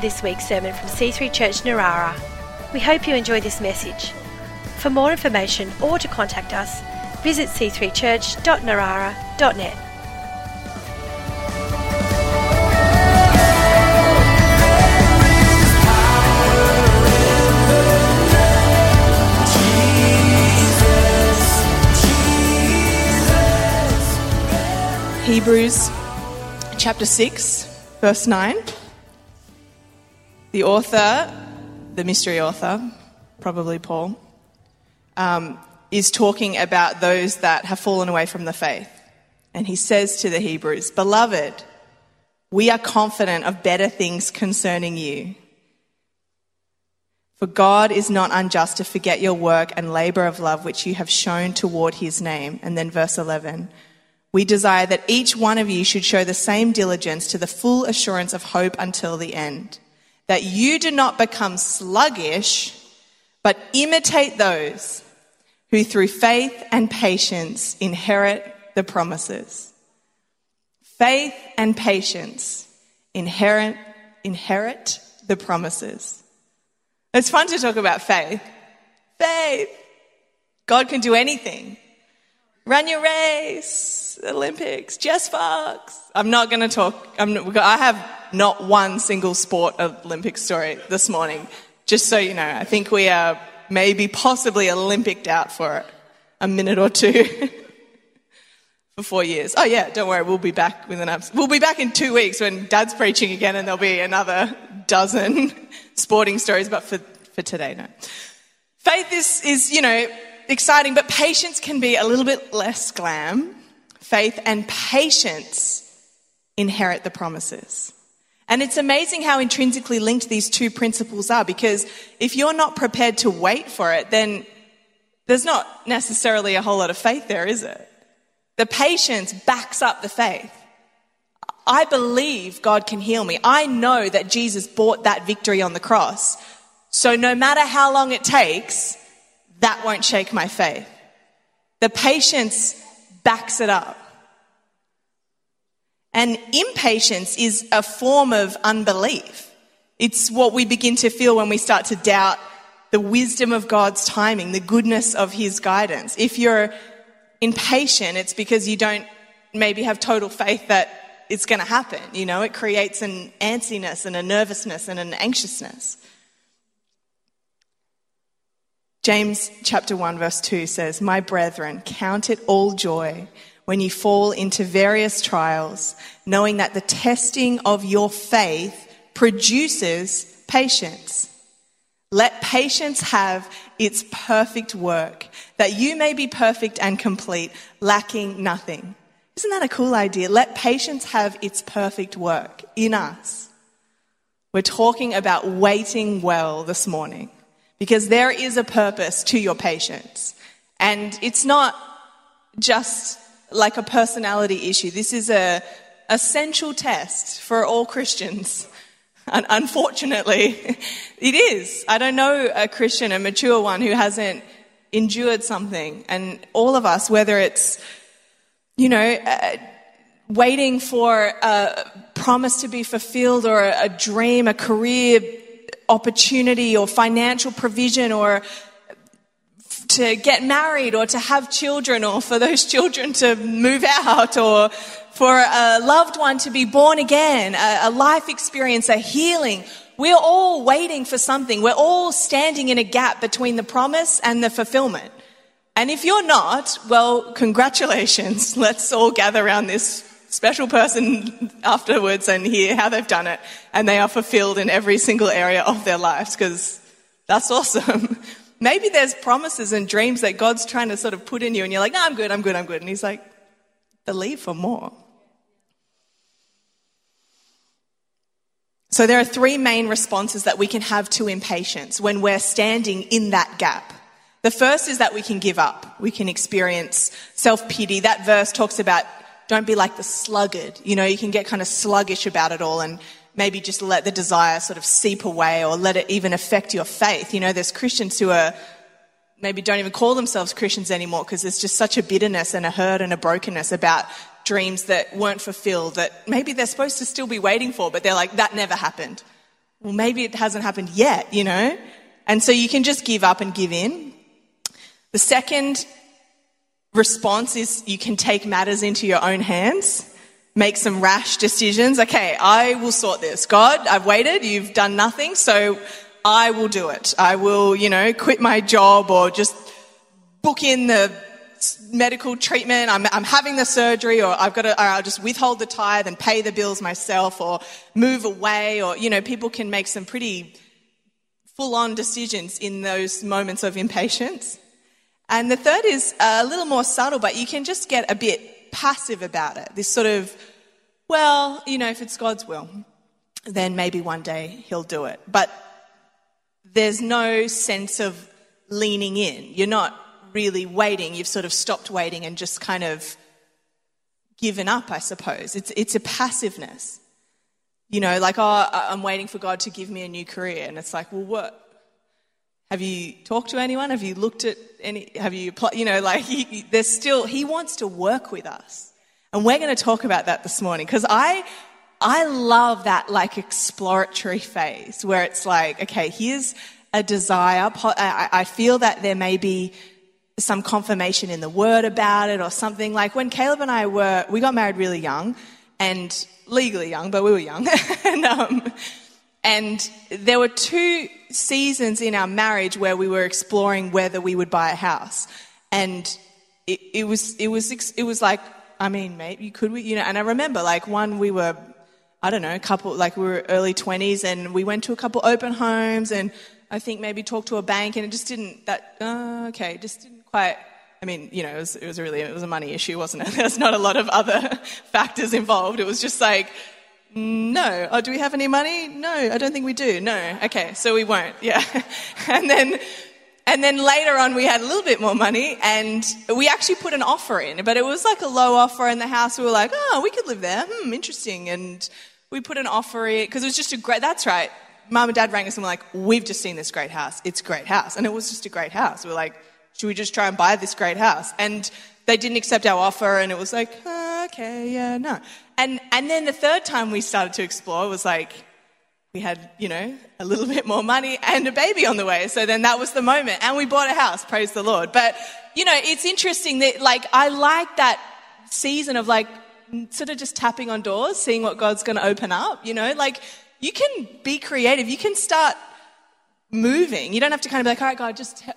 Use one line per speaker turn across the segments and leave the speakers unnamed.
this week's sermon from C3 Church Narara. We hope you enjoy this message. For more information or to contact us, visit c3church.narara.net.
Hebrews chapter 6, verse 9. The author, the mystery author, probably Paul, is talking about those that have fallen away from the faith. And he says to the Hebrews, "Beloved, we are confident of better things concerning you. For God is not unjust to forget your work and labor of love which you have shown toward his name." And then verse 11. "We desire that each one of you should show the same diligence to the full assurance of hope until the end, that you do not become sluggish, but imitate those who through faith and patience inherit the promises." Faith and patience inherit the promises. It's fun to talk about faith. Faith. God can do anything. Run your race, Olympics, Jess Fox. I'm not going to talk. I have not one single sport Olympic story this morning. Just so you know, I think we are maybe possibly Olympicked out for a minute or two for 4 years. Oh yeah, don't worry, we'll be back we'll be back in 2 weeks when Dad's preaching again, and there'll be another dozen sporting stories. But for today, no. Faith is exciting, but patience can be a little bit less glam. Faith and patience inherit the promises. And it's amazing how intrinsically linked these two principles are, because if you're not prepared to wait for it, then there's not necessarily a whole lot of faith there, is it? The patience backs up the faith. I believe God can heal me. I know that Jesus bought that victory on the cross. So no matter how long it takes, that won't shake my faith. The patience backs it up. And impatience is a form of unbelief. It's what we begin to feel when we start to doubt the wisdom of God's timing, the goodness of his guidance. If you're impatient, it's because you don't maybe have total faith that it's going to happen. It creates an antsiness and a nervousness and an anxiousness. James chapter 1 verse 2 says, "My brethren, count it all joy when you fall into various trials, knowing that the testing of your faith produces patience. Let patience have its perfect work, that you may be perfect and complete, lacking nothing." Isn't that a cool idea? Let patience have its perfect work in us. We're talking about waiting well this morning, because there is a purpose to your patience. And it's not just like a personality issue. This is a essential test for all Christians. And unfortunately, it is. I don't know a Christian, a mature one, who hasn't endured something. And all of us, whether it's, waiting for a promise to be fulfilled, or a dream, a career opportunity, or financial provision, or to get married, or to have children, or for those children to move out, or for a loved one to be born again, a life experience, a healing. We're all waiting for something. We're all standing in a gap between the promise and the fulfillment. And if you're not, well, congratulations. Let's all gather around this special person afterwards and hear how they've done it, and they are fulfilled in every single area of their lives, because that's awesome. Maybe there's promises and dreams that God's trying to sort of put in you, and you're like, "No, I'm good. And he's like, "Believe for more." So there are three main responses that we can have to impatience when we're standing in that gap. The first is that we can give up. We can experience self-pity. That verse talks about don't be like the sluggard. You can get kind of sluggish about it all, and maybe just let the desire sort of seep away, or let it even affect your faith. There's Christians who are maybe don't even call themselves Christians anymore, because there's just such a bitterness and a hurt and a brokenness about dreams that weren't fulfilled, that maybe they're supposed to still be waiting for, but they're like, that never happened. well, maybe it hasn't happened yet, you know? And so you can just give up and give in. The second response is you can take matters into your own hands, make some rash decisions. Okay, I will sort this. God, I've waited, you've done nothing, so I will do it. I will, quit my job or just book in the medical treatment. I'm having the surgery, or I'll just withhold the tithe and pay the bills myself, or move away, or, people can make some pretty full-on decisions in those moments of impatience. And the third is a little more subtle, but you can just get a bit passive about it. This sort of, well, if it's God's will, then maybe one day he'll do it. But there's no sense of leaning in. You're not really waiting. You've sort of stopped waiting and just kind of given up, I suppose. It's a passiveness. Like, I'm waiting for God to give me a new career. And it's like, well, what? Have you talked to anyone? Have you looked at any, have you applied? He wants to work with us. And we're going to talk about that this morning, because I love that exploratory phase where it's like, okay, here's a desire. I feel that there may be some confirmation in the word about it or something. Like when Caleb and I we got married really young, and legally young, but we were young. And there were 2 seasons in our marriage where we were exploring whether we would buy a house. And it was like, I mean, maybe could we, and I remember one, we were, I don't know, we were early 20s, and we went to a couple open homes, and I think maybe talked to a bank, and it just didn't quite, it was a money issue, wasn't it? There's not a lot of other factors involved. It was just like, no. Oh, do we have any money? No, I don't think we do. No. Okay, so we won't. Yeah. And then later on we had a little bit more money, and we actually put an offer in, but it was like a low offer in the house. We were like, oh, we could live there. Interesting. And we put an offer in, because it was just that's right. Mum and Dad rang us and were like, we've just seen this great house. It's a great house. And it was just a great house. We were like, should we just try and buy this great house? And they didn't accept our offer, and it was like, okay, yeah, no. And then the third time we started to explore was like, we had, a little bit more money and a baby on the way. So then that was the moment. And we bought a house, praise the Lord. But, it's interesting that, I like that season of, sort of just tapping on doors, seeing what God's going to open up, you can be creative. You can start moving. You don't have to kind of be like, all right, God,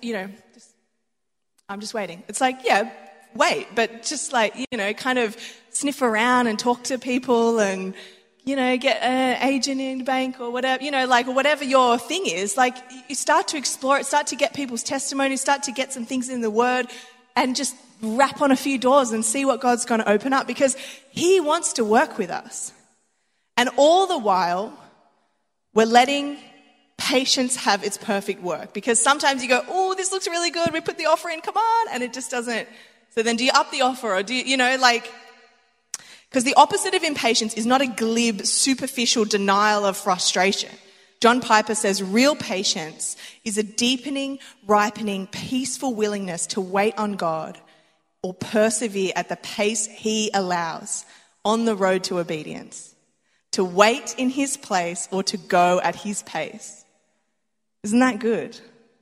I'm just waiting. It's like, yeah, wait, but just kind of sniff around and talk to people and, get an agent in the bank or whatever, whatever your thing is, you start to explore it, start to get people's testimonies, start to get some things in the word, and just rap on a few doors and see what God's going to open up, because he wants to work with us. And all the while, we're letting patience have its perfect work, because sometimes you go, oh, this looks really good, we put the offer in, come on, and it just doesn't. So then do you up the offer, or do you, because the opposite of impatience is not a glib, superficial denial of frustration. John Piper says real patience is a deepening, ripening, peaceful willingness to wait on God or persevere at the pace he allows on the road to obedience, to wait in his place or to go at his pace. Isn't that good?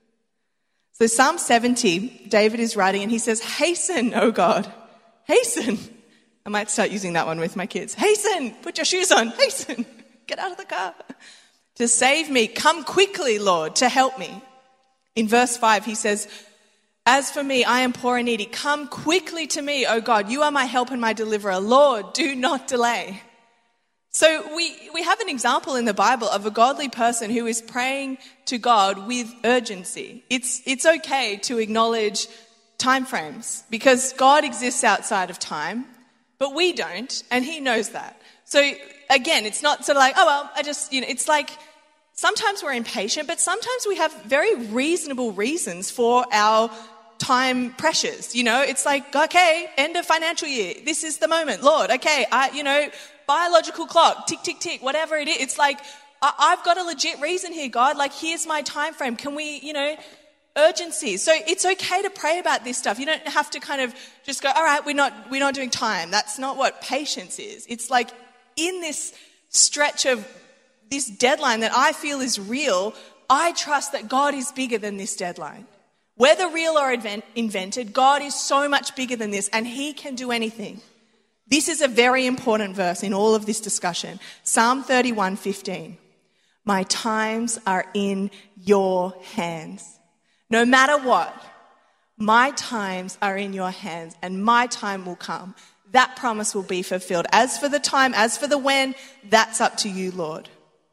So Psalm 70, David is writing, and he says, hasten, O God, hasten. I might start using that one with my kids. Hasten, put your shoes on, hasten, get out of the car. To save me, come quickly, Lord, to help me. In verse 5, he says, as for me, I am poor and needy. Come quickly to me, O God. You are my help and my deliverer. Lord, do not delay. So we have an example in the Bible of a godly person who is praying to God with urgency. It's okay to acknowledge time frames, because God exists outside of time, but we don't, and he knows that. So again, it's not sort of like, oh, well, it's like sometimes we're impatient, but sometimes we have very reasonable reasons for our time pressures. It's like, okay, end of financial year. This is the moment. Lord, okay, biological clock, tick, tick, tick, whatever it is. It's like, I've got a legit reason here, God. Here's my time frame. Can we, urgency. So it's okay to pray about this stuff. You don't have to kind of just go, all right, we're not doing time. That's not what patience is. It's like in this stretch of this deadline that I feel is real, I trust that God is bigger than this deadline. Whether real or invented, God is so much bigger than this, and he can do anything. This is a very important verse in all of this discussion. Psalm 31:15. My times are in your hands. No matter what, my times are in your hands, and my time will come. That promise will be fulfilled. As for the time, as for the when, that's up to you, Lord.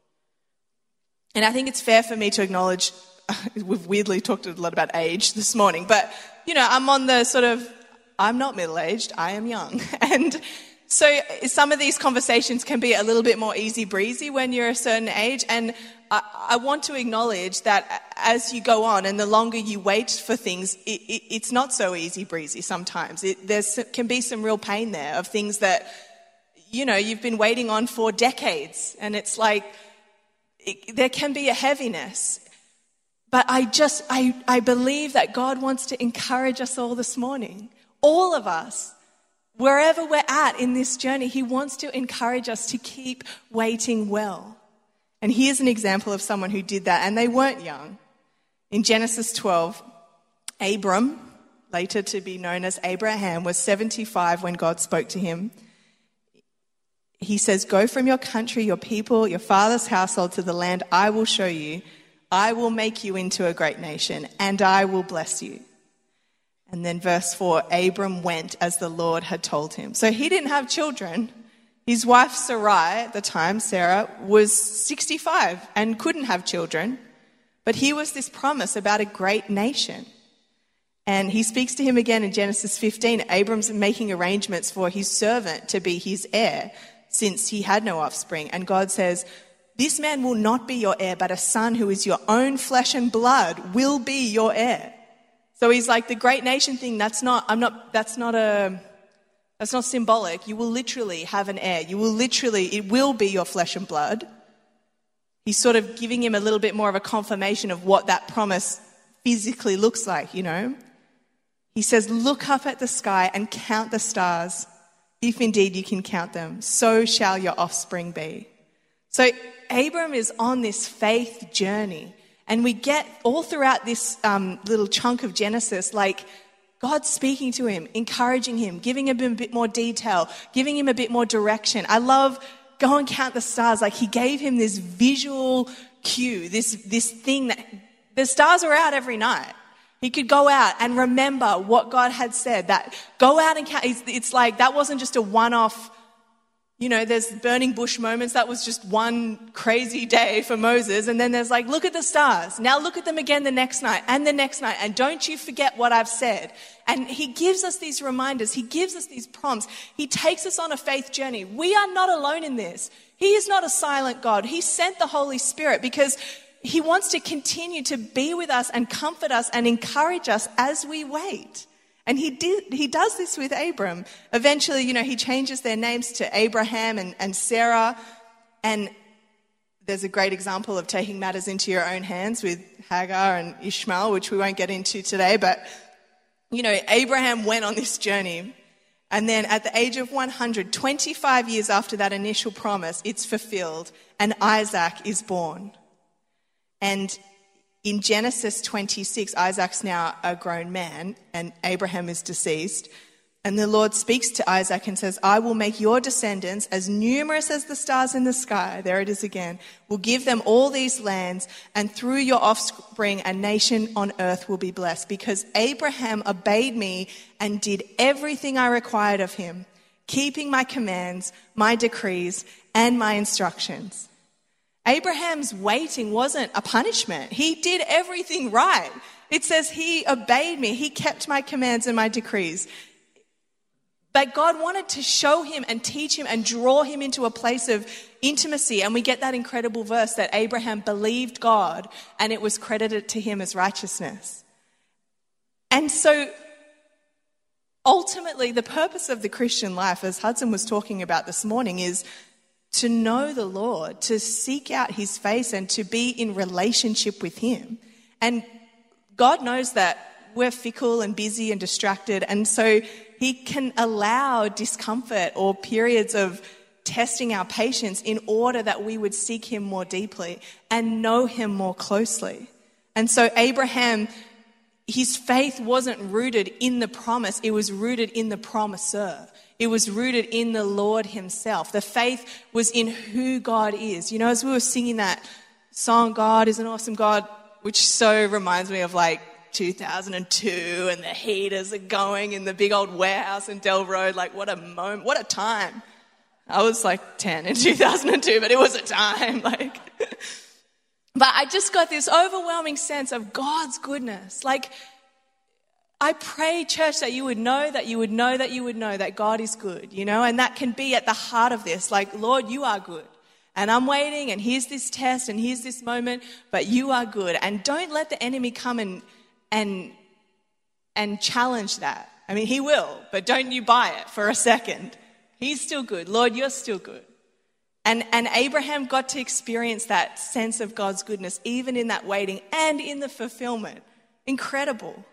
And I think it's fair for me to acknowledge, we've weirdly talked a lot about age this morning, but, I'm on the sort of, I'm not middle-aged, I am young. And so some of these conversations can be a little bit more easy breezy when you're a certain age. And I want to acknowledge that as you go on and the longer you wait for things, it's not so easy breezy sometimes. There can be some real pain there of things that, you've been waiting on for decades. And it's like, there can be a heaviness. But I believe that God wants to encourage us all this morning. All of us. Wherever we're at in this journey, he wants to encourage us to keep waiting well. And here's an example of someone who did that, and they weren't young. In Genesis 12, Abram, later to be known as Abraham, was 75 when God spoke to him. He says, go from your country, your people, your father's household to the land I will show you. I will make you into a great nation, and I will bless you. And then verse 4, Abram went as the Lord had told him. So he didn't have children. His wife Sarai, at the time, Sarah, was 65 and couldn't have children. But here was this promise about a great nation. And he speaks to him again in Genesis 15. Abram's making arrangements for his servant to be his heir since he had no offspring. And God says, this man will not be your heir, but a son who is your own flesh and blood will be your heir. So he's like, the great nation thing, that's not symbolic. You will literally have an heir. It will be your flesh and blood. He's sort of giving him a little bit more of a confirmation of what that promise physically looks like, He says, look up at the sky and count the stars. If indeed you can count them, so shall your offspring be. So Abram is on this faith journey. And we get all throughout this little chunk of Genesis, like God speaking to him, encouraging him, giving him a bit more detail, giving him a bit more direction. I love go and count the stars. Like he gave him this visual cue, this thing that the stars are out every night. He could go out and remember what God had said. That go out and count. It's like that wasn't just a one-off. There's burning bush moments. That was just one crazy day for Moses. And then there's like, look at the stars. Now look at them again the next night and the next night. And don't you forget what I've said. And he gives us these reminders. He gives us these prompts. He takes us on a faith journey. We are not alone in this. He is not a silent God. He sent the Holy Spirit because he wants to continue to be with us and comfort us and encourage us as we wait. And he does this with Abram. Eventually, he changes their names to Abraham and Sarah. And there's a great example of taking matters into your own hands with Hagar and Ishmael, which we won't get into today. But, Abraham went on this journey. And then at the age of 100, 25 years after that initial promise, it's fulfilled. And Isaac is born. And in Genesis 26, Isaac's now a grown man and Abraham is deceased. And the Lord speaks to Isaac and says, I will make your descendants as numerous as the stars in the sky. There it is again. Will give them all these lands, and through your offspring a nation on earth will be blessed, because Abraham obeyed me and did everything I required of him, keeping my commands, my decrees, and my instructions. Abraham's waiting wasn't a punishment. He did everything right. It says he obeyed me. He kept my commands and my decrees. But God wanted to show him and teach him and draw him into a place of intimacy. And we get that incredible verse that Abraham believed God and it was credited to him as righteousness. And so ultimately the purpose of the Christian life, as Hudson was talking about this morning, is to know the Lord, to seek out his face and to be in relationship with him. And God knows that we're fickle and busy and distracted, and so he can allow discomfort or periods of testing our patience in order that we would seek him more deeply and know him more closely. And so Abraham, his faith wasn't rooted in the promise, it was rooted in the promiser. It was rooted in the Lord himself. The faith was in who God is. You know, as we were singing that song, God is an awesome God, which so reminds me of like 2002 and the heaters are going in the big old warehouse in Del Road. Like, what a moment, what a time. I was like 10 in 2002, but it was a time. Like, but I just got this overwhelming sense of God's goodness. Like, I pray, church, that you would know that God is good, you know, and that can be at the heart of this. Like, Lord, you are good. And I'm waiting, and here's this test, and here's this moment, but you are good. And don't let the enemy come and challenge that. I mean, he will, but don't you buy it for a second. He's still good. Lord, you're still good. And Abraham got to experience that sense of God's goodness, even in that waiting and in the fulfillment. Incredible.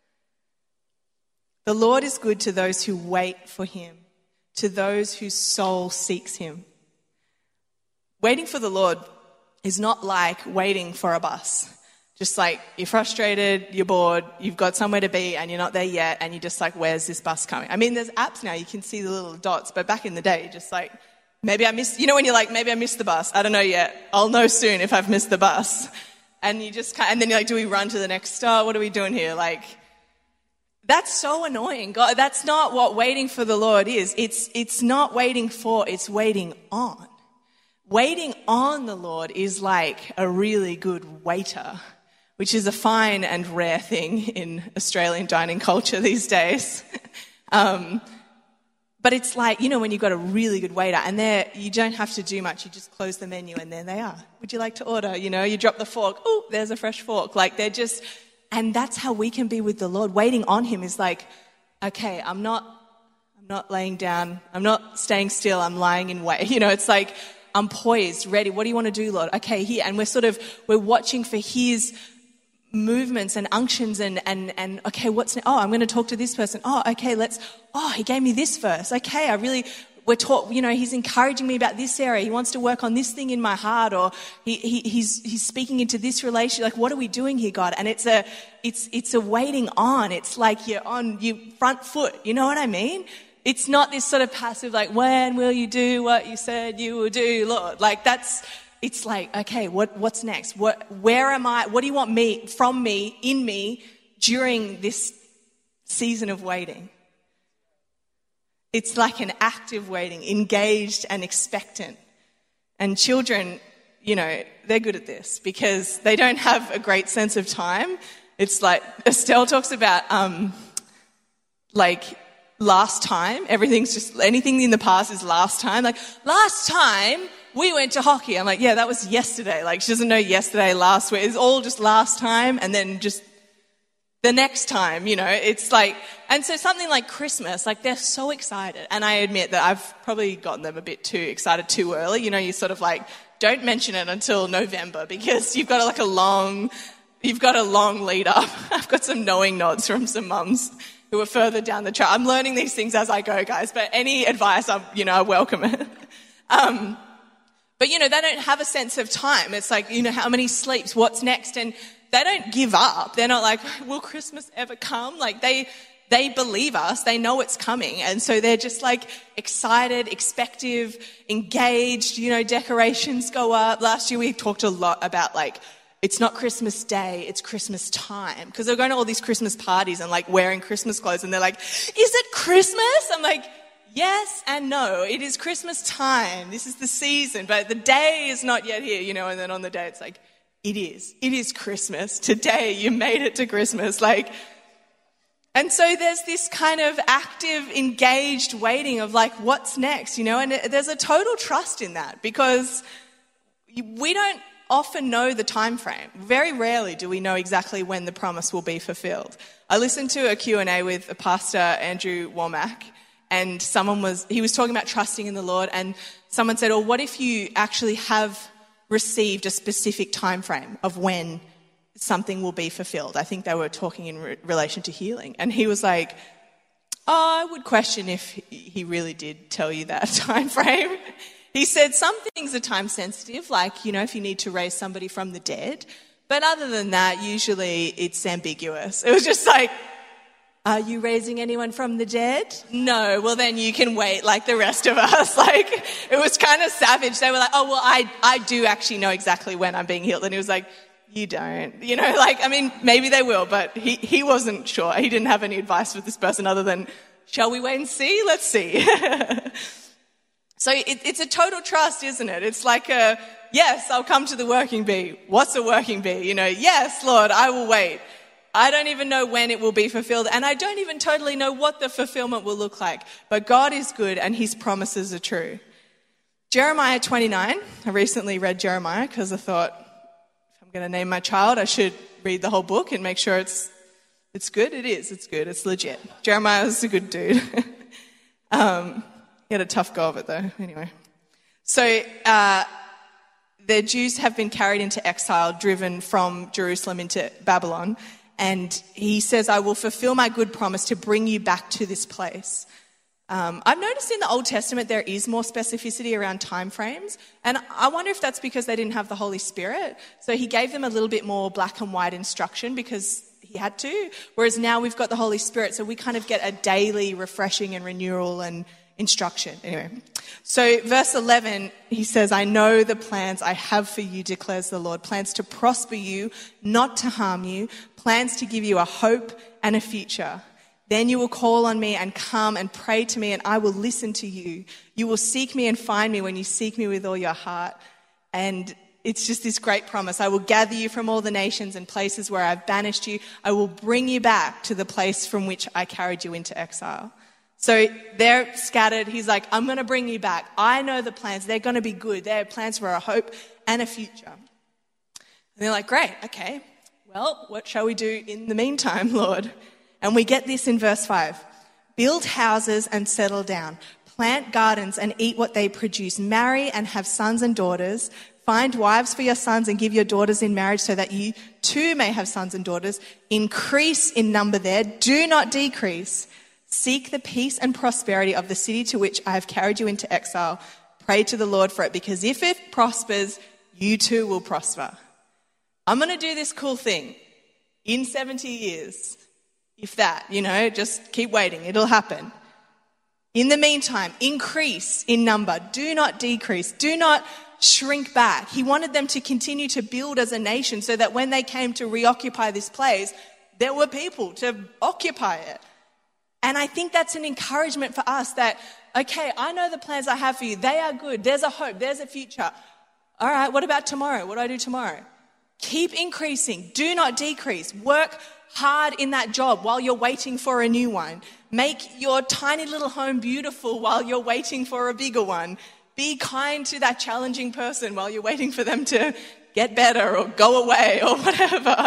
The Lord is good to those who wait for him, to those whose soul seeks him. Waiting for the Lord is not like waiting for a bus. Just like you're frustrated, you're bored, you've got somewhere to be and you're not there yet and you're just like, where's this bus coming? I mean, there's apps now, you can see the little dots, but back in the day, just like, maybe I missed, you know when you're like, maybe I missed the bus, I don't know yet, I'll know soon if I've missed the bus. And you just and then you're like, do we run to the next stop? What are we doing here? Like, that's so annoying. God, that's not what waiting for the Lord is. It's not waiting for, it's waiting on. Waiting on the Lord is like a really good waiter, which is a fine and rare thing in Australian dining culture these days. But it's like, you know, when you've got a really good waiter and you don't have to do much, you just close the menu and there they are. Would you like to order? You know, you drop the fork, oh, there's a fresh fork. Like they're just... And that's how we can be with the Lord. Waiting on him is like, okay, I'm not laying down. I'm not staying still. I'm lying in wait. You know, it's like, I'm poised, ready. What do you want to do, Lord? Okay, here. And we're watching for his movements and unctions and okay, what's next? Oh, I'm going to talk to this person. Oh, okay, he gave me this verse. Okay, we're taught, you know, he's encouraging me about this area. He wants to work on this thing in my heart, or he's speaking into this relationship. Like, what are we doing here, God? And it's a waiting on. It's like you're on your front foot. You know what I mean? It's not this sort of passive, like, when will you do what you said you will do, Lord? Like it's like, okay, what's next? Where am I? What do you want from me, in me during this season of waiting? It's like an active waiting, engaged and expectant. And children, you know, they're good at this because they don't have a great sense of time. It's like Estelle talks about, like last time. Everything's just, anything in the past is last time. Like, last time we went to hockey. I'm like, yeah, that was yesterday. Like, she doesn't know yesterday, last week. It's all just last time and then just the next time, you know, it's like, and so something like Christmas, like they're so excited. And I admit that I've probably gotten them a bit too excited too early. You know, you sort of like, don't mention it until November because you've got a long lead up. I've got some knowing nods from some mums who are further down the track. I'm learning these things as I go, guys, but any advice, I welcome it. But, you know, they don't have a sense of time. It's like, you know, how many sleeps, what's next? And they don't give up. They're not like, will Christmas ever come? Like they believe us. They know it's coming. And so they're just like excited, expective, engaged, you know, decorations go up. Last year we talked a lot about like, it's not Christmas Day, it's Christmas time. Because they're going to all these Christmas parties and like wearing Christmas clothes and they're like, is it Christmas? I'm like, yes and no. It is Christmas time. This is the season, but the day is not yet here, you know, and then on the day it's like, it is Christmas. Today you made it to Christmas. Like, and so there's this kind of active, engaged waiting of like, what's next, you know, and there's a total trust in that because we don't often know the time frame. Very rarely do we know exactly when the promise will be fulfilled. I listened to a Q&A with a pastor, Andrew Womack, and he was talking about trusting in the Lord, and someone said, what if you actually have received a specific time frame of when something will be fulfilled? I think they were talking in relation to healing. And he was like, I would question if he really did tell you that time frame. He said some things are time sensitive, like, if you need to raise somebody from the dead. But other than that, usually it's ambiguous. It was just like, are you raising anyone from the dead? No. Well, then you can wait like the rest of us. Like, it was kind of savage. They were like, oh, well, I do actually know exactly when I'm being healed. And he was like, you don't. Maybe they will, but he wasn't sure. He didn't have any advice for this person other than, shall we wait and see? Let's see. So it's a total trust, isn't it? It's like yes, I'll come to the working bee. What's a working bee? Yes, Lord, I will wait. I don't even know when it will be fulfilled, and I don't even totally know what the fulfillment will look like. But God is good, and his promises are true. Jeremiah 29. I recently read Jeremiah because I thought, if I'm going to name my child, I should read the whole book and make sure it's good. It is. It's good. It's legit. Jeremiah is a good dude. He had a tough go of it, though. Anyway. So the Jews have been carried into exile, driven from Jerusalem into Babylon. And he says, I will fulfill my good promise to bring you back to this place. I've noticed in the Old Testament there is more specificity around time frames. And I wonder if that's because they didn't have the Holy Spirit. So he gave them a little bit more black and white instruction because he had to. Whereas now we've got the Holy Spirit, so we kind of get a daily refreshing and renewal and instruction. Anyway, so verse 11, he says, I know the plans I have for you, declares the Lord, plans to prosper you, not to harm you, plans to give you a hope and a future. Then you will call on me and come and pray to me, and I will listen to you. You will seek me and find me when you seek me with all your heart. And it's just this great promise. I will gather you from all the nations and places where I've banished you. I will bring you back to the place from which I carried you into exile. So they're scattered. He's like, I'm going to bring you back. I know the plans. They're going to be good. They're plans for a hope and a future. And they're like, great, okay. Well, what shall we do in the meantime, Lord? And we get this in verse 5. Build houses and settle down. Plant gardens and eat what they produce. Marry and have sons and daughters. Find wives for your sons and give your daughters in marriage so that you too may have sons and daughters. Increase in number there. Do not decrease. Seek the peace and prosperity of the city to which I have carried you into exile. Pray to the Lord for it, because if it prospers, you too will prosper. I'm going to do this cool thing in 70 years. If that, just keep waiting. It'll happen. In the meantime, increase in number. Do not decrease. Do not shrink back. He wanted them to continue to build as a nation so that when they came to reoccupy this place, there were people to occupy it. And I think that's an encouragement for us that, okay, I know the plans I have for you. They are good. There's a hope. There's a future. All right, what about tomorrow? What do I do tomorrow? Keep increasing. Do not decrease. Work hard in that job while you're waiting for a new one. Make your tiny little home beautiful while you're waiting for a bigger one. Be kind to that challenging person while you're waiting for them to get better or go away or whatever.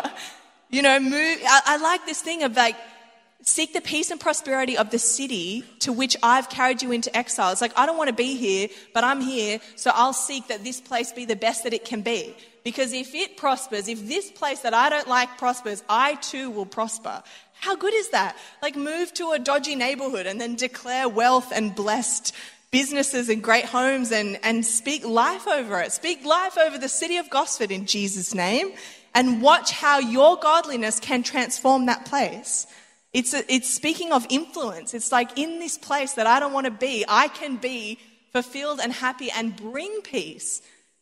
Move. I like this thing of like, seek the peace and prosperity of the city to which I've carried you into exile. It's like, I don't want to be here, but I'm here, so I'll seek that this place be the best that it can be. Because if it prospers, if this place that I don't like prospers, I too will prosper. How good is that? Like, move to a dodgy neighborhood and then declare wealth and blessed businesses and great homes and speak life over it. Speak life over the city of Gosford in Jesus' name, and watch how your godliness can transform that place. It's speaking of influence. It's like, in this place that I don't want to be, I can be fulfilled and happy and bring peace.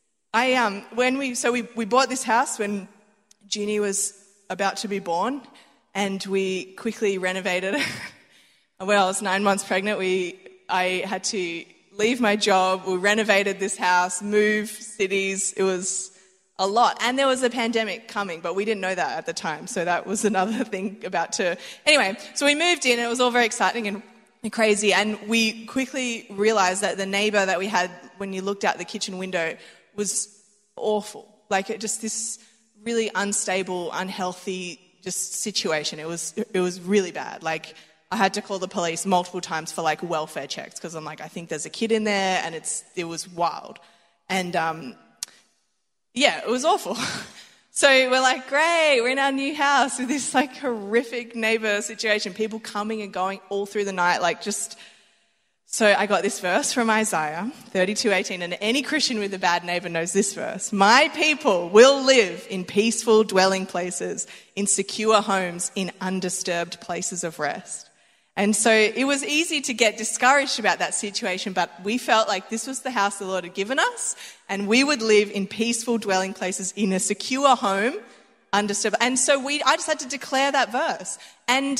We bought this house when Ginny was about to be born, and we quickly renovated it. When I was 9 months pregnant, I had to leave my job. We renovated this house, move cities. It was a lot. And there was a pandemic coming, but we didn't know that at the time. So that was another thing Anyway, so we moved in. It was all very exciting and crazy. And we quickly realized that the neighbor that we had, when you looked out the kitchen window, was awful. Like, this really unstable, unhealthy just situation. It was really bad. Like, I had to call the police multiple times for like welfare checks, because I'm like, I think there's a kid in there, and it was wild. And it was awful. So we're like, great, we're in our new house with this like horrific neighbor situation, people coming and going all through the night, So I got this verse from Isaiah 32:18, and any Christian with a bad neighbor knows this verse. My people will live in peaceful dwelling places, in secure homes, in undisturbed places of rest. And so it was easy to get discouraged about that situation, but we felt like this was the house the Lord had given us, and we would live in peaceful dwelling places in a secure home, undisturbed. And so I just had to declare that verse and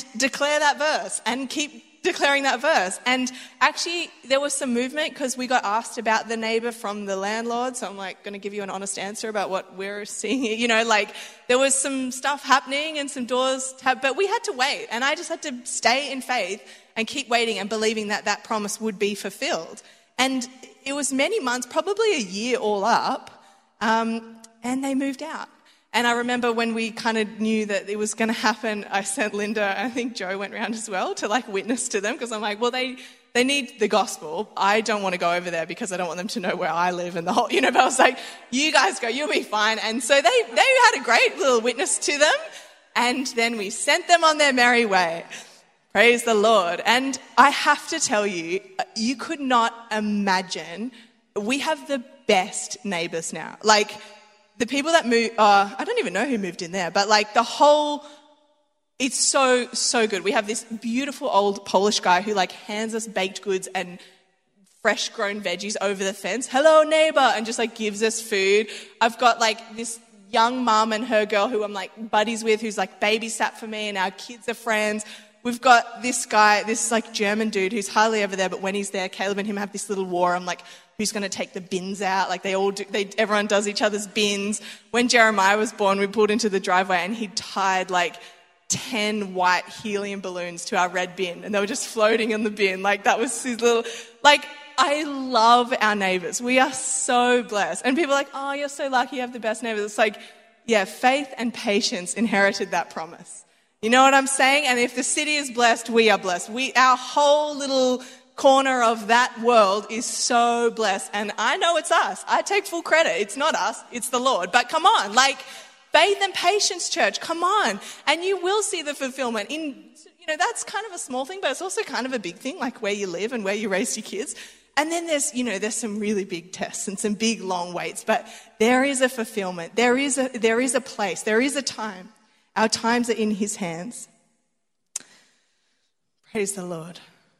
keep declaring that verse. And actually there was some movement because we got asked about the neighbor from the landlord. So I'm going to give you an honest answer about what we're seeing. There was some stuff happening and some doors but we had to wait. And I just had to stay in faith and keep waiting and believing that promise would be fulfilled. And it was many months, probably a year all up, and they moved out. And I remember when we kind of knew that it was going to happen, I sent Linda, I think Joe went around as well, to witness to them, because I'm like, well, they need the gospel. I don't want to go over there because I don't want them to know where I live and the whole, but I was like, you guys go, you'll be fine. And so they had a great little witness to them. And then we sent them on their merry way. Praise the Lord. And I have to tell you, you could not imagine, we have the best neighbors now. The people that moved, I don't even know who moved in there, but it's so, so good. We have this beautiful old Polish guy who hands us baked goods and fresh grown veggies over the fence. Hello, neighbor. And just gives us food. I've got this young mum and her girl who I'm buddies with, who's babysat for me, and our kids are friends. We've got this guy, this German dude who's hardly ever there, but when he's there, Caleb and him have this little war. I'm who's going to take the bins out? They all do. Everyone does each other's bins. When Jeremiah was born, we pulled into the driveway and he tied 10 white helium balloons to our red bin, and they were just floating in the bin. That was his little. I love our neighbors. We are so blessed. And people are oh, you're so lucky. You have the best neighbors. It's yeah, faith and patience inherited that promise. You know what I'm saying? And if the city is blessed, we are blessed. Our whole little corner of that world is so blessed. And I know it's us. I take full credit. It's not us. It's the Lord. But come on, faith and patience, church. Come on. And you will see the fulfillment that's kind of a small thing, but it's also kind of a big thing, where you live and where you raise your kids. And then there's some really big tests and some big long waits, but there is a fulfillment. There is a place. There is a time. Our times are in his hands. Praise the Lord.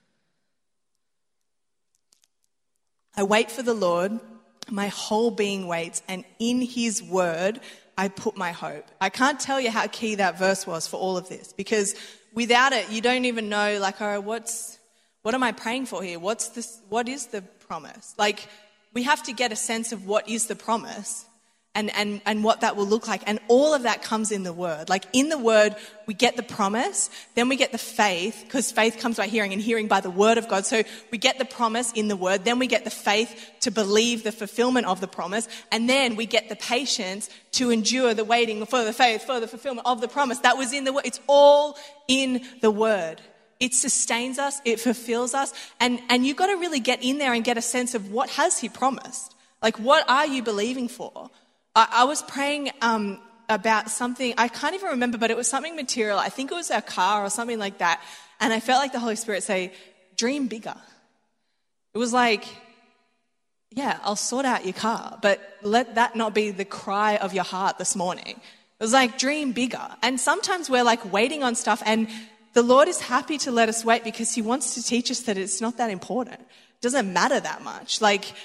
I wait for the Lord, my whole being waits, and in his word I put my hope. I can't tell you how key that verse was for all of this, because without it, you don't even know, all right, what am I praying for here? What is the promise? We have to get a sense of what is the promise and what that will look like. And all of that comes in the word. In the word, we get the promise, then we get the faith, because faith comes by hearing and hearing by the word of God. So we get the promise in the word, then we get the faith to believe the fulfillment of the promise, and then we get the patience to endure the waiting for the faith, for the fulfillment of the promise. That was in the word. It's all in the word. It sustains us, it fulfills us, and you've got to really get in there and get a sense of what has he promised. What are you believing for? I was praying about something, I can't even remember, but it was something material. I think it was our car or something like that. And I felt the Holy Spirit say, dream bigger. It was yeah, I'll sort out your car, but let that not be the cry of your heart this morning. It was dream bigger. And sometimes we're waiting on stuff, and the Lord is happy to let us wait because he wants to teach us that it's not that important. It doesn't matter that much.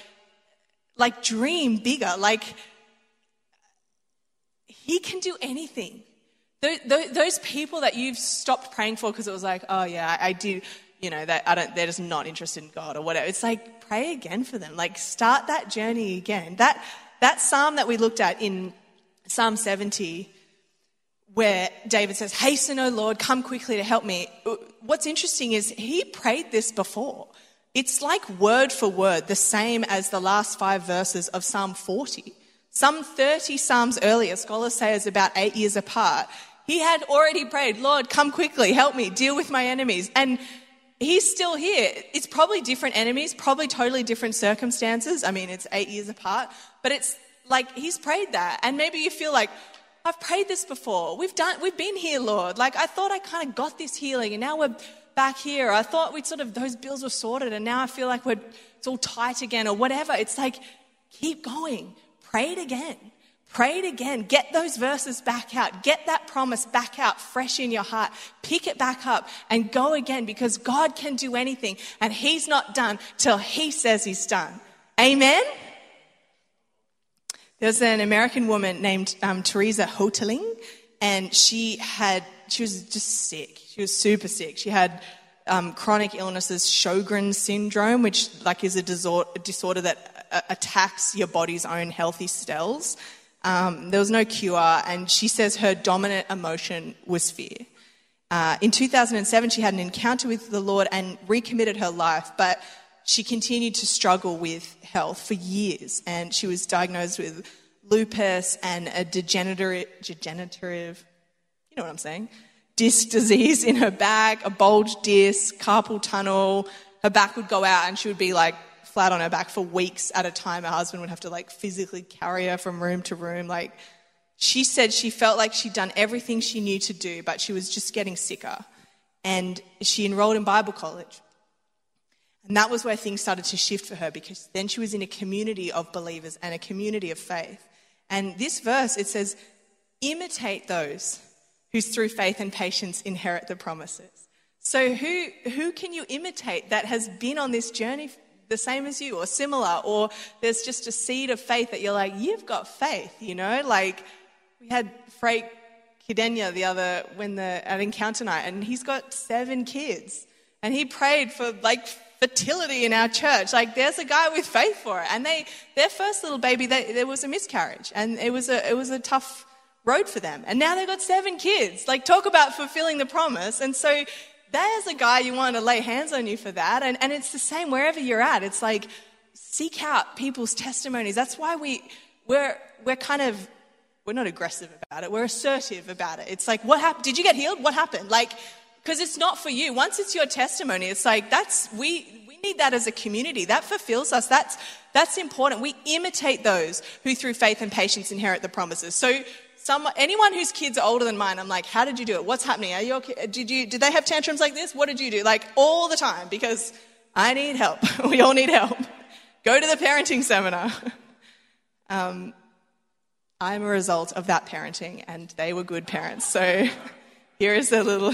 Dream bigger. He can do anything. Those people that you've stopped praying for because it was oh yeah, I do, they're just not interested in God or whatever. It's pray again for them. Start that journey again. That psalm that we looked at in Psalm 70, where David says, hasten, O Lord, come quickly to help me. What's interesting is he prayed this before. It's word for word, the same as the last 5 verses of Psalm 40. Some 30 Psalms earlier, scholars say is about 8 years apart. He had already prayed, Lord, come quickly, help me, deal with my enemies. And he's still here. It's probably different enemies, probably totally different circumstances. I mean, it's 8 years apart, but it's he's prayed that. And maybe you feel I've prayed this before. We've been here, Lord. Like, I thought I kind of got this healing and now we're back here. I thought those bills were sorted and now I feel like it's all tight again or whatever. It's like, keep going. Pray it again. Pray it again. Get those verses back out. Get that promise back out fresh in your heart. Pick it back up and go again, because God can do anything and he's not done till he says he's done. Amen? There's an American woman named Teresa Hoteling, and she was just sick. She was super sick. She had chronic illnesses, Sjogren's syndrome, which is a disorder that attacks your body's own healthy cells. There was no cure, and she says her dominant emotion was fear. In 2007, she had an encounter with the Lord and recommitted her life, but she continued to struggle with health for years, and she was diagnosed with lupus and a degenerative, you know what I'm saying, disc disease in her back, a bulged disc, carpal tunnel. Her back would go out and she would be flat on her back for weeks at a time. Her husband would have to physically carry her from room to room. She said she felt like she'd done everything she knew to do, but she was just getting sicker. And she enrolled in Bible college. And that was where things started to shift for her, because then she was in a community of believers and a community of faith. And this verse, it says, imitate those who through faith and patience inherit the promises. So who can you imitate that has been on this journey the same as you or similar, or there's just a seed of faith that you're you've got faith, we had Frank Kidenya at Encounter Night, and he's got 7 kids, and he prayed for fertility in our church. There's a guy with faith for it, and their first little baby, there was a miscarriage, and it was a tough road for them, and now they've got 7 kids. Talk about fulfilling the promise. And so there's a guy you want to lay hands on you for that, and it's the same wherever you're at. It's seek out people's testimonies. That's why we're not aggressive about it. We're assertive about it. It's what happened? Did you get healed? What happened? Because it's not for you. Once it's your testimony, it's we need that as a community. That fulfills us. That's important. We imitate those who through faith and patience inherit the promises. So anyone whose kids are older than mine, I'm how did you do it? What's happening? Are you okay? Did they have tantrums like this? What did you do? All the time, because I need help. We all need help. Go to the parenting seminar. I'm a result of that parenting, and they were good parents. So here is a little,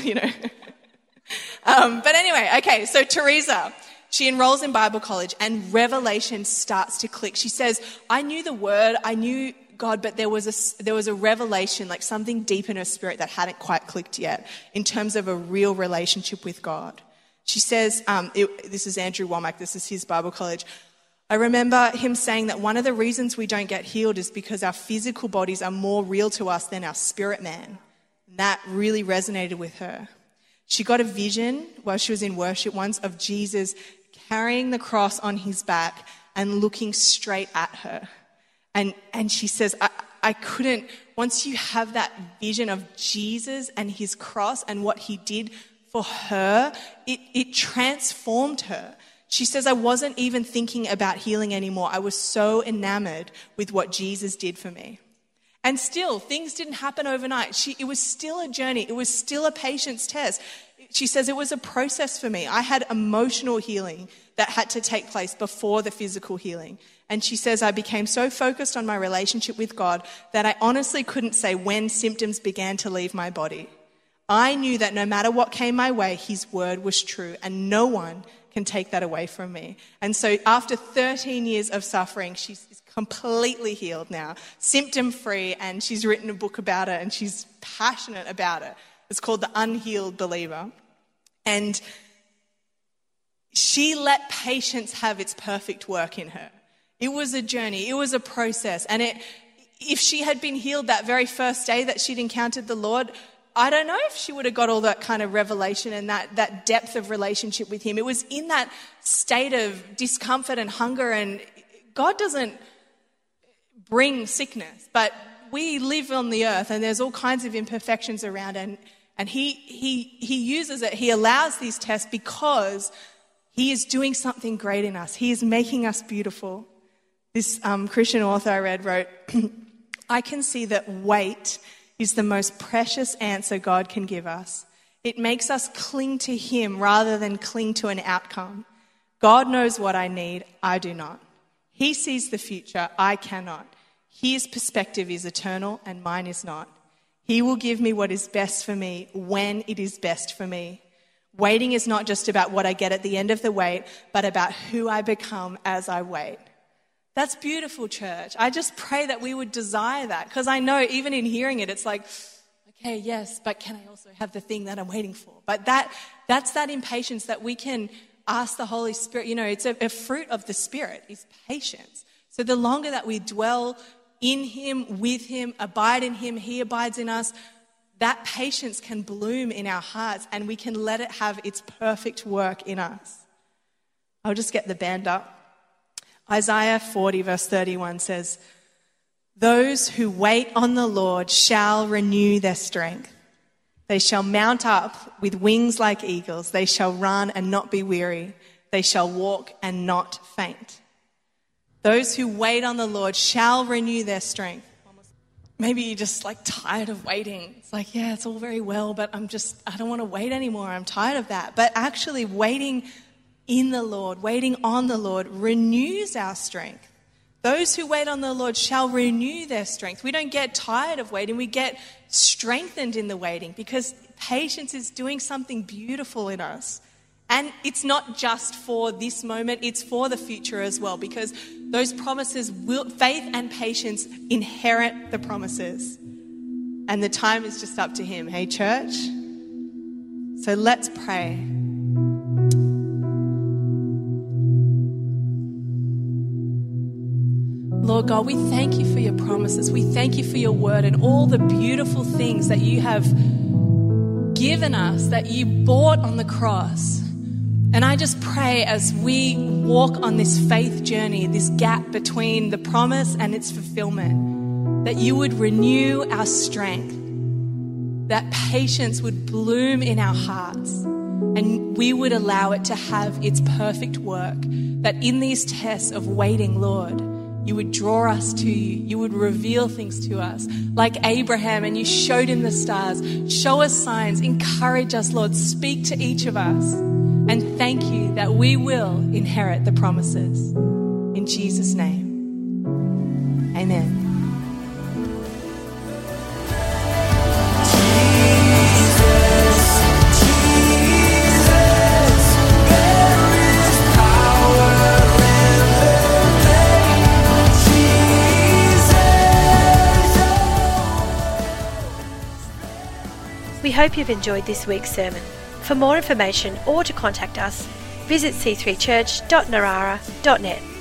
But anyway, okay, so Teresa, she enrolls in Bible college, and revelation starts to click. She says, I knew the word, I knew God, but there was a revelation, something deep in her spirit that hadn't quite clicked yet in terms of a real relationship with God. She says, this is Andrew Womack, this is his Bible college. I remember him saying that one of the reasons we don't get healed is because our physical bodies are more real to us than our spirit man. And that really resonated with her. She got a vision while she was in worship once of Jesus carrying the cross on his back and looking straight at her. And she says, I couldn't, once you have that vision of Jesus and his cross and what he did for her, it transformed her. She says, I wasn't even thinking about healing anymore. I was so enamored with what Jesus did for me. And still, things didn't happen overnight. It was still a journey. It was still a patience test. She says, it was a process for me. I had emotional healing that had to take place before the physical healing. And she says, I became so focused on my relationship with God that I honestly couldn't say when symptoms began to leave my body. I knew that no matter what came my way, his word was true, and no one can take that away from me. And so after 13 years of suffering, she's completely healed now, symptom-free, and she's written a book about it, and she's passionate about it. It's called The Unhealed Believer. And she let patience have its perfect work in her. It was a journey. It was a process. And if she had been healed that very first day that she'd encountered the Lord, I don't know if she would have got all that kind of revelation and that depth of relationship with him. It was in that state of discomfort and hunger, and God doesn't bring sickness, but we live on the earth and there's all kinds of imperfections around, and he uses it. He allows these tests because he is doing something great in us. He is making us beautiful. This Christian author I read wrote, I can see that wait is the most precious answer God can give us. It makes us cling to him rather than cling to an outcome. God knows what I need, I do not. He sees the future, I cannot. His perspective is eternal and mine is not. He will give me what is best for me when it is best for me. Waiting is not just about what I get at the end of the wait, but about who I become as I wait. That's beautiful, church. I just pray that we would desire that, because I know even in hearing it, it's like, okay, yes, but can I also have the thing that I'm waiting for? But that's that impatience that we can ask the Holy Spirit. You know, it's a fruit of the Spirit is patience. So the longer that we dwell in him, with him, abide in him, he abides in us, that patience can bloom in our hearts and we can let it have its perfect work in us. I'll just get the band up. Isaiah 40 verse 31 says, "Those who wait on the Lord shall renew their strength. They shall mount up with wings like eagles. They shall run and not be weary. They shall walk and not faint." Those who wait on the Lord shall renew their strength. Maybe you're just like tired of waiting. It's like, yeah, it's all very well, but I don't want to wait anymore. I'm tired of that. But actually waiting in the Lord, waiting on the Lord renews our strength. Those who wait on the Lord shall renew their strength. We don't get tired of waiting. We get strengthened in the waiting because patience is doing something beautiful in us. And it's not just for this moment, it's for the future as well, because those promises faith and patience inherit the promises. And the time is just up to him. Hey, church? So let's pray. Lord God, we thank you for your promises. We thank you for your word and all the beautiful things that you have given us, that you bought on the cross. And I just pray as we walk on this faith journey, this gap between the promise and its fulfillment, that you would renew our strength, that patience would bloom in our hearts, and we would allow it to have its perfect work, that in these tests of waiting, Lord, you would draw us to you. You would reveal things to us like Abraham, and you showed him the stars. Show us signs. Encourage us, Lord. Speak to each of us. And thank you that we will inherit the promises. In Jesus' name, amen.
We hope you've enjoyed this week's sermon. For more information or to contact us, visit c3church.narara.net.